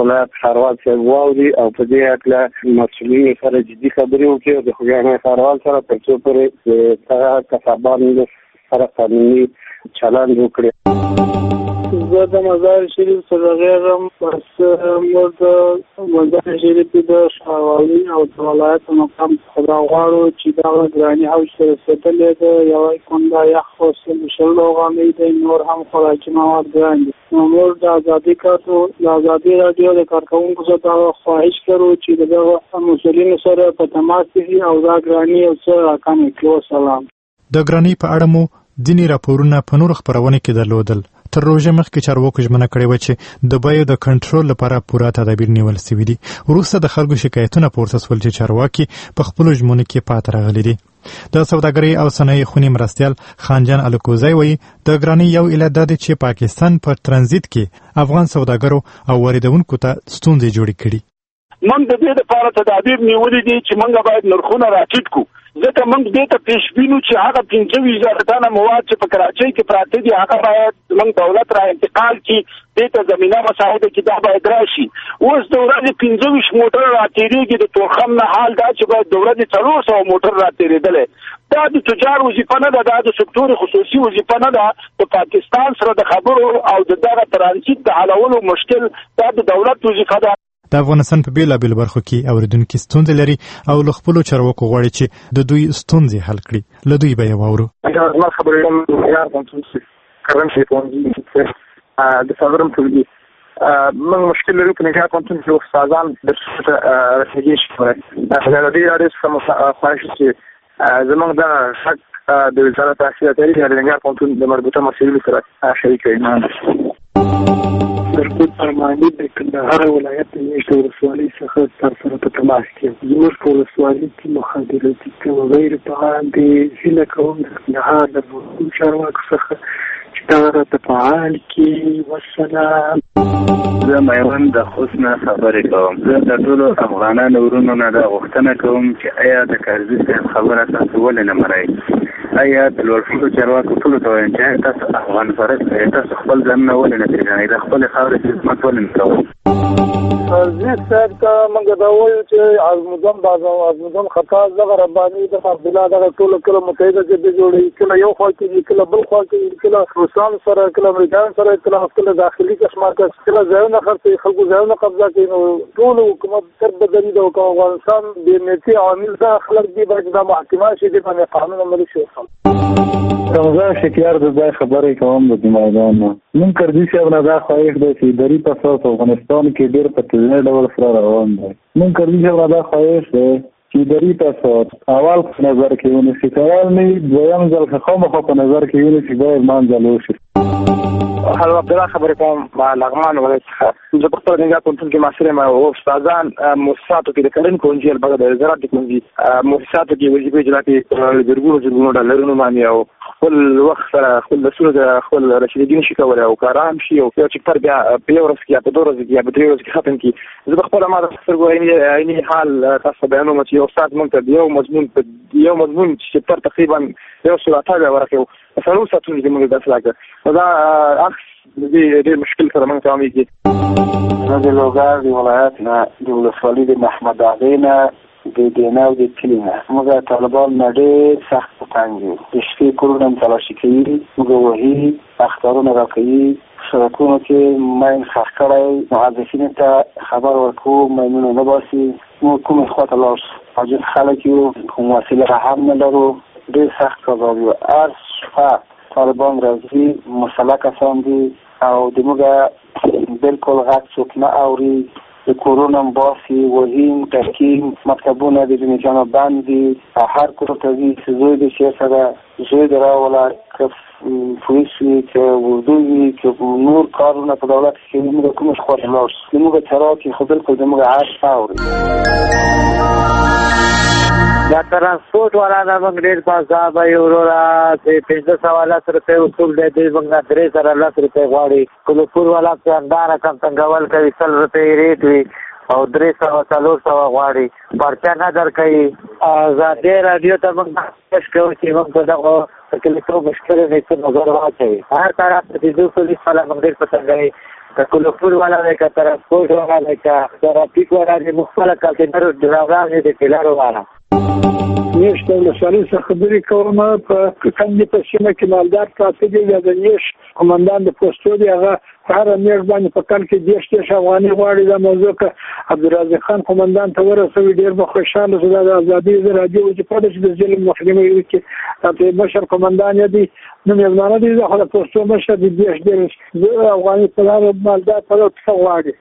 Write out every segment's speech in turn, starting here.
ولایت ښاروال صاحب واوري او په دې هکله مسؤلینو سره جدي خبرې وکړي او د خوږیاڼي ښاروال سره تر څو پورې دغه کسبانو سره قانوني چلند وکړي. زه د مزار شریف څخه غیرم، بس موږ د مزار شریف د ښاروالۍ او د ولایت مقام څخه غواړو چې دا ګراني حوض ته رسېدلې ده، یوه کونډه یخ فصل شل افغانۍ دی، نور هم خوراکي مواد ګران دي. نو موږ د ازادي راډیو د کارکوونکو څخه خواهش کوو چې د مسؤلینو سره په تماس کې او دا ګراني یو څه راکمه کړي. سلام. د ګراني په اړه مو ځینې راپورونه په نورو خپرونو کې درلودل. تر روژې مخکې چارواکو ژمنه کړې وه چې د بیو د کنټرول لپاره پوره تدابیر نیول سوي دي. وروسته د خلکو شکایتونه پورته سول چې چارواکي په خپلو ژمنو کې پاتې راغلي دي. د سوداګرۍ او صنایع خونې مرستیال خانجان الکوزی وایي د ګرانۍ یو علت دا دی چې پاکستان په ترانزیت کې افغان سوداګرو او واردونکو ته ستونزې جوړې کړي. موږ د دې لپاره تدابیر نیولي دي چې موږ باید نرخونه راټیټ کړو، ځکه موږ دې ته پیش بینو چې هغه 25,000 ټنه مواد چې په کراچۍ کې پراته دي هغه باید موږ دولت را انتقال کړي، دې ته زمینه مساعده کې دا باید راشي. اوس د ورځې 25 موټر راتېرېږي، د تورخم نه حال دا چې باید د ورځې 400 موټر راتېرېدلی. دا د تجار وظیفه نه ده، دا د سکتور خصوصي وظیفه نه ده. د پاکستان سره د خبرو او د دغه ترانزیت د حلولو مشکل دا د دولت وظیفه ده. د افغانستان په بیلابیلو برخو کې اوریدونکي ستونزې لري او له خپلو چارواکو غواړي چې د دوی ستونزې حل کړي. له دوی به یې واورو. زما خبرې کوم یار کوم څه کارن شي کوم د صدرم ټولګي موږ مشکل لرو په نګاه کوم چې استادان د رسېږي شي. دا د دې اړه څه خواهش چې زموږ د حق د وزارت تحصیلات لري د نګاه کوم د مربوطه مسؤلینو سره شریک وي. درکوت فرمانی د کندهار ولایت د میشت ولسوالۍ څخه تر سره په تماس کې زموږ په ولسوالۍ کې مخابراتي او غیر فعال دي. هیله کوم د کندهار د مسؤل چارواکو څخه چې دا راته فعال کړي. والسلام. زه میوند د خوست نه خبرې کوم. زه د ټولو افغانانو ورونو نه دا غوښتنه کوم چې آیا د کارزي صاحب خبره تاسو ولې نه منئ؟ آیا د لوړپوړو چارواکو ټولو ته وایم چې تاسو افغان فرهنګ تاسو خپل ځانونه ولې نه پېژنئ؟ د خپلې خاورې خدمت ولې نه کوئ؟ کارزي صاحب ته موږ دا وایو چې عظمدن خطا دغه رباني د عبدالله دغه ټولو کله متحده جبهې جوړوي، کله یو خوا کوي، کله بل خوا کوي، کله روسان سره، کله امریکایان سره، کله داخلي کشمکش، کله ځایونه خرڅوي، خلکو ځایونه قبضه کوي. نو ټول حکومت تر بدلي د افغانستان بې نیتي عوامل دا خلک دي باید دا محاکمه شي، دې باندې قانون عملي شي. رمضان شکیار د ځای خبرې کوم د میدان نه. نن کارزي صاحب نه دا خواهش دی چې دري په اساس افغانستان کې ډېر په تیزه ډول سره روان دی. نن کارزي صاحب نه دا خواهش دی چې دري په اساس اول په نظر کې ونیسي، اول نه دویم ځل خامخا په نظر کې ونیسي، باید منځل وشي. حلوا عبدالله خبرې کوم لغمان ولایت څخه. زه په خپله نګاه پوهنتون کې محصل یم او استادان مؤسساتو کې د کرنې ښوونځي البته د وزارت د ښوونځي مؤسساتو کې وظیفې اجرا کوي، زرګونو ډالرونو باندې او خپل وخت سره خپل لسونه د خپل رسیدګي نشي کولی او کارام شي او یو چکر بیا په یو ورځ کې یا په 2 ورځې کې یا په 3 ورځې کې ختم کړي. زه په خپله ما د سترګو عیني حال تاسو بیانوم چې یو استاد موږ ته یو مضمون چپټر تقریبا 180 ورکړو، په 4 ساعتونو کې موږ درس راکړ. دا عکس د دې ډېر مشکل سره موږ ته عامېږي. زه د لوګر د ولایت نه د ولسوالۍ د محمد اغې نه د دینه او د کلي نه. موږ طالبان نه ډېر سخت په تنګ یو. د شپې کورونه هم تلاشي کوي، موږ وهي، اخطارونه راکوي، سړکونو کې ماین ښخ کړی، محدثینو ته خبر ورکوو ماینونه نه باسي. موږ کومې خوا ته لاړ شو؟ عاجز خلک یو، کوم وسیله هم نه لرو، ډېر سخت عذاب یو. هر شپه طالبان راځي، مسلح کسان دي او د موږ بالکل غږ څوک نه اوري. د کورونه هم باسي، وهیم، ټکیم، مکتبونه د جنګیانو بند دي. هر کور ته ځي چې زوی دې چېرته ده، زوی دې راوله، که پولیس وي، که اردو وي، که نور کارونه په دولت کې وي، موږ کومې خوا ته لاړ شو؟ د موږ چارواکي خو بالکل د موږ غږ نه اوري. دا ترانسپورټ والا نه موږ ډېر پازابه یو وروره چې 1510 روپۍ وصول دی، دوی موږ 310 روپۍ غواړي. کلوپور والا چې همداره کم څنګول کوي، 100 روپۍ ریټ وي او 300-400 غواړي، پرچه نه درکوي. ازادي راډیو ته موږ کوشش کوو چې موږ په دغه کلیتو مشکلو نه څه نظر واچوي. هر طرف ته د دوی پولیس والا موږ ډېر په تنګوي. که کلوپور والا دی که ترانسپورټ والا دی که ترافیک والا دی مختلف کلتینر ډرایوران دی د ټیلر والا نیش د ولسوالۍ څخه خبرې کوم. په کندې په سیمه کې مالدار پراته دي یا د نیش قومندان د پوسټو دی هغه هر میاشت باندې په کال کې 10 افغانۍ غواړي. دا موضوع که عبدالرزاق خان قومندان ته ورسوي ډېر به خوشحاله شو. دا د ازادي راډیو وظیفه ده چې د ظلم مخنیوی وکړي. مشر قومندان دی نو مېلمانه دي خو د پوسټو مشر دی 10 افغانۍ په لاره مالدار ته غواړي.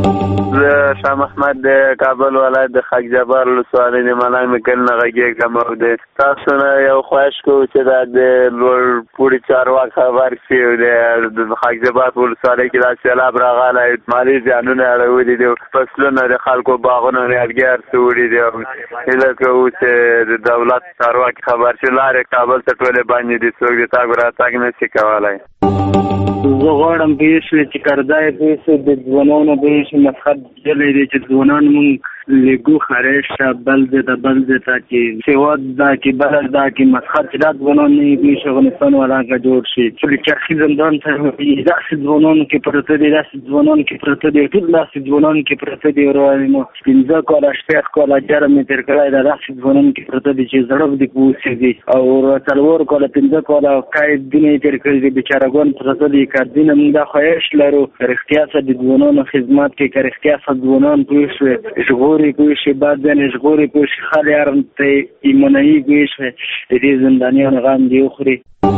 شاه محمد د کابل ولایت د خاک جبار ولسوالۍ د ملنګ مکل نه غږیږم او د تاسو نه یو خواهش کوو چې د لوړ پوړي چارواکي خبر شي د خاک جبار ولسوالۍ کې دا سیلاب راغلی مالي زیانونه اړولي دي فصلونه د خلکو باغونه نیالګي ارسولي دي هیله کوو چې د دولت چارواکي خبر شي لارې کابل ته ټولې باندې دي څوک د تګ راتګ نشي کولی. زه غواړم پیښې چې کردای پیښې د ځوانانو پیښې مسخت جلې دي چې ځوانان مونږ لګو خریش بل د بل د تا کې سیواد دا کې بل دا کې مسخت د ځوانانو نه پیښې افغانستان ولاګه جوړ شي چې چرخي زندان ته د ځوانانو کې پرته دي د ځوانانو کې پرته دي ټول د ځوانانو کې پرته دي ورانو پنځه کاله شپږ کاله جرم تر کړای د ځوانانو کې پرته دي چې زړه دي کوسي دي او څلور کاله پنځه کاله کای دنه تر کړی دي بیچارهګان پرته دي کardine موږ دا خواهش لرو رښتیا څه د ځوانانو خدمت کې که رښتیا څه ځوانان پوه شوي ژغوري پوه شي بعد ځینې ژغوري پوه شي خلک یارم ته ایمانوي پوه شوي د دې زندانیانو غم دې وخوري.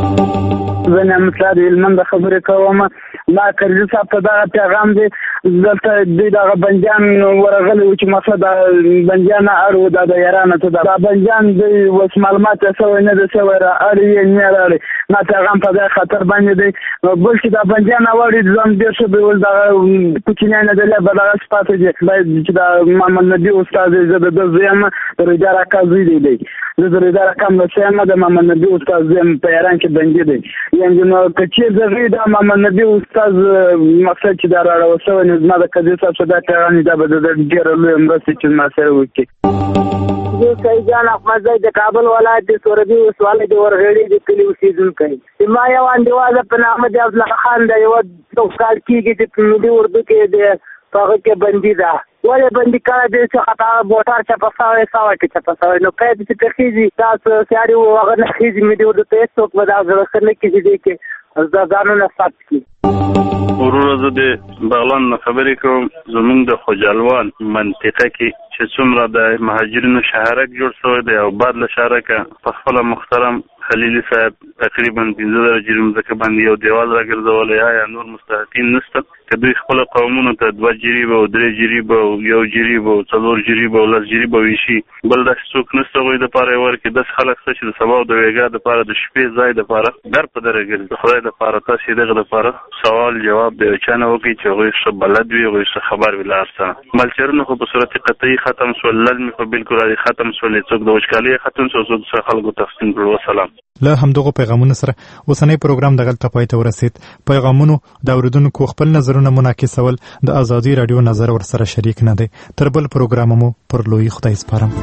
زه نعمتالله د هلمند خبرې کوم. ما کرزي صاحب ته دغه پیغام دی دلته دوی دغه بندیان ورغلي وو چې مسله د بندیان نه اړ د یارانو ته دا بندیان دوی اوس معلومات یې سوی نه دی سوی را اړ یې نه راړي ما پیغام په دغه خطر باندې دی بلکې دا بندیان اواړي ځان ډېر ښه دی ول دغه کوچنیان نه دی به دغه صفاتو دي باید چې د محمد نبي استاد زه د ده زوی یم د رجا راکا زوی دی زه د رجا راکا مسی یم د محمد نبي استاد زوی یم په ایران کې بندي دی یعنې نو که چېرته غوي د محمد نبي استاد مقصد چې دا راړوه شوی نو زما د قضیې صاحب څه دا پیغام دا به د ډېره لویه مرستې چې زما سره وکړي. زه سعید جان احمدزی د کابل ولایت د سوربي ولسوالۍ د ورغړي د کلي اوسېدونکی ما یو انډیواله په نامه د افضل خان د یوه کال کېږي چې په ملي اردو کې د په هغه کې بندي ده ولې بندي کړی دی چې خطا موټر چپه سوی سوی کې چپه سوی نو قید چې که خېږي تاسو سیاري و هغه نه خېږي ملي اردو ته هېڅوک به دا زړه ښه نه کړي دی کې دا ځانونه ثبت کړي. وروره زه د بغلان نه خبرې کوم. زمونږ د خوجالوان منطقه کې چې څومره د مهاجرینو شهرک جوړ شوی دی او بعد له شهرکه په خپله محترم خلیلي صاحب تقریبا 15 درجې مځکه باندې یو دیوال راګرځولی یا نور مستحقین نشته که دوی خپله قومونو ته 2 جریبه او 3 جریبه او 1 جریبه او 4 جریبه او 10 جریبه ویشي بل داسې څوک نشته هغوی دپاره یې ورکړي. داسې خلک شته چې د سبا او د ویګا دپاره د شپې ځای دپاره در په دره ګرځي. د خدای دپاره تاسې دغه دپاره سوال جواب د یو چا نه وکړئ چې هغوی ښه بلد وي هغوی ښه خبر وي له هر څه. ملچرونه خو په صورت قطعي ختم شول للمې خو بالکل عادي ختم شول څوک د وچکالۍ ختم شو څوک د خلکو تقسیم کړو. وسلام. له همدغه پیغامونو سره اوسنی پروګرام دغلته پای ته ورسید. پیغامونو د اوریدونکو خپل نظرونه منعکسول د ازادي رادیو نظر ورسره شریک نه دی. تر بل پروګرام مو پر لوی خدای سپارم.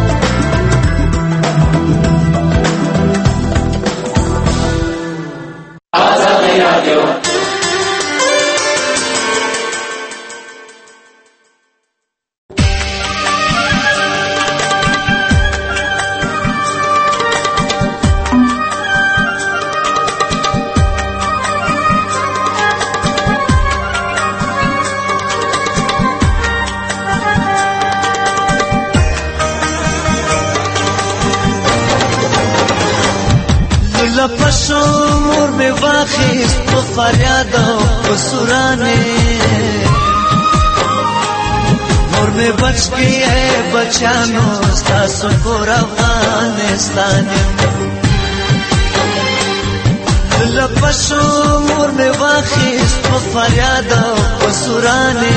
ازادي رادیو لپسو مور میں واخیست تو فریاد و سرانے مور میں بچ گئی ہے بچانو ستاسو کور افغانستان لپسو مور میں واخیست تو فریاد و سرانے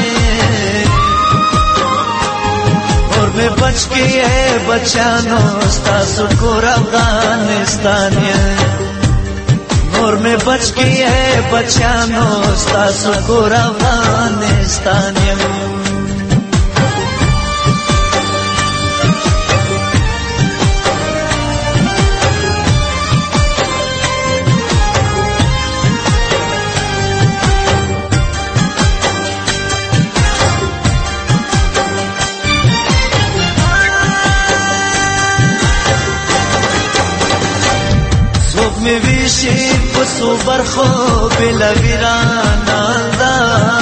میں بچ گئی ہے بچانو ستاسو کور افغانستان نور میں بچ گئی ہے بچانو ستاسو کور افغانستان. سپوږمۍ ویشي په څو برخو بېله ویرانه ده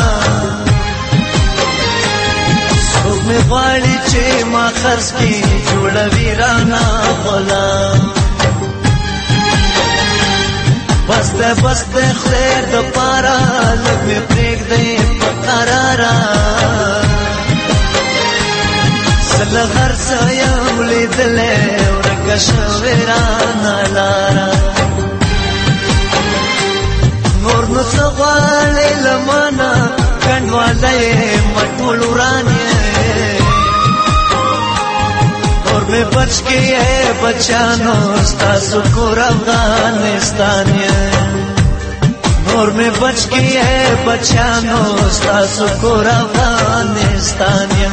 سپوږمۍ غواړي چې ما خرڅ کړي جوړه ویرانه غلام بسته خدای دپاره لږ مې پرېږدئ په قراره زه له هر څه یم لیدلی ورکه شوې رانه لاره نور نو څه غواړې له مانه کنډواله یې ما ټول وران یې نور مې بچ کې یې بچیانو ستاسو کور افغانستان یې نور مې بچ کې یې بچیانو ستاسو کور افغانستان یې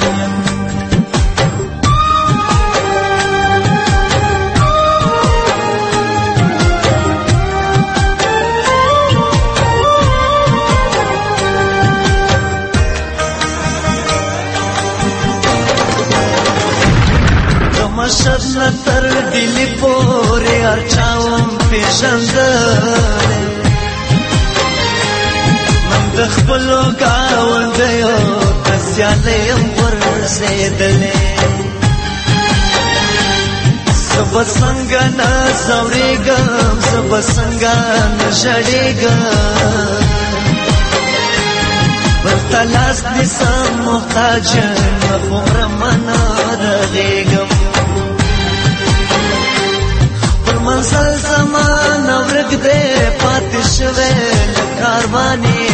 مشهد نه تر ډیلي پورې هر چا وم پېژندلی من د خپلو ګاونډیو د سیالۍ یم ورسېدلی زه به څنګه نه ځورېږم زه به څنګه نه ژړېږم بل ته لاس نیسم محتاج نه هومره منه رغېږم منزل زمان ورک دے پاتې شوی له کاروانې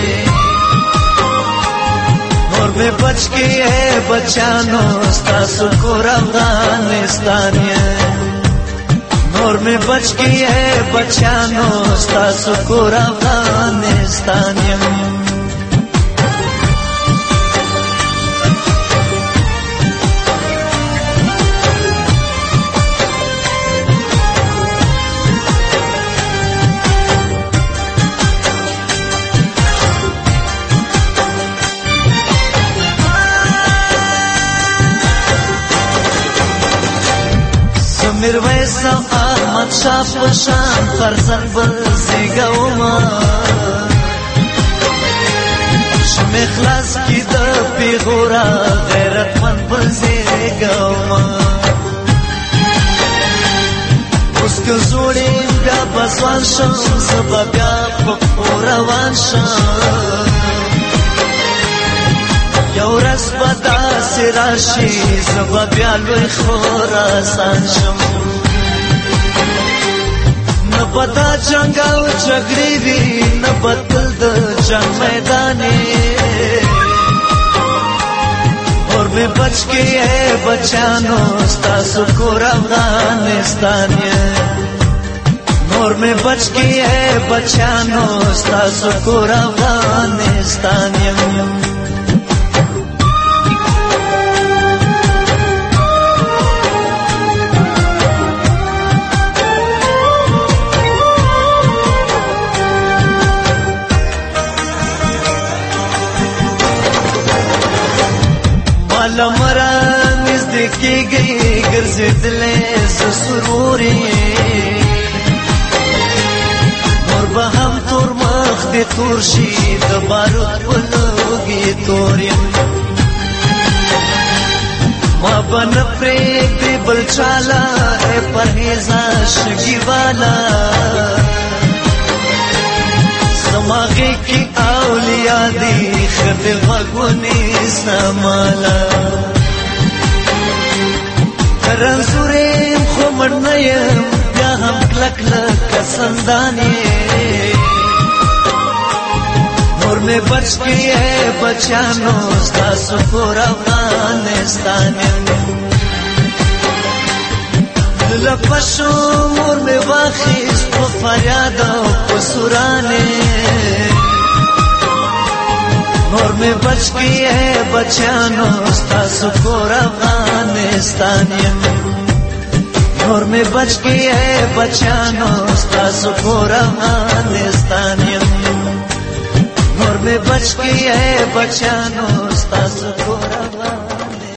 نور مې بچ کې یې بچیانو ستاسو کور افغانستان یې نور مې بچ کې یې بچیانو ستاسو کور افغانستان یې میرویس احمد شاه په شان فرزند بل زیږومه شمې خلاص کړي د پیغوره غیرتمند بل زیږومه اوس که زوړ یم بیا به ځوان شم زه به بیا په پښو روان شم یو ورځ به داسې راشي زه به بیا لوی خراسان شم نه به دا جنګ او جګړې وي نه به تل د جنګ میدانې اور مې بچ کې یې بچیانو ستاسو کور افغانستان یې نور مې بچ کې یې بچیانو ستاسو کور افغانستان یې لمرا نزدې کېږي ګرځېدلی زه سرورې نور به هم تور مخ دې تور شي د بارود په لوګي تور یم ما به نه پرېږدې بل چاله ای پرهېزه شګي والا زما غېږ کې اولیا دي ښه دې غوږ ونیسه ماله رنځورې یم خو مړ نه یم بیا هم کلک لکه سندان یې نور مې بچ کې یې بچیانو ستاسو کور افغانستان یم له پشو مور مې واخیست په فریاد او په سورانې نور مې بچ کې یې بچیانو ستاسو کور افغانستان یم نور مې بچ کې یې بچیانو ستاسو کور افغانستان یم نور مې بچ کې یې بچیانو ستاسو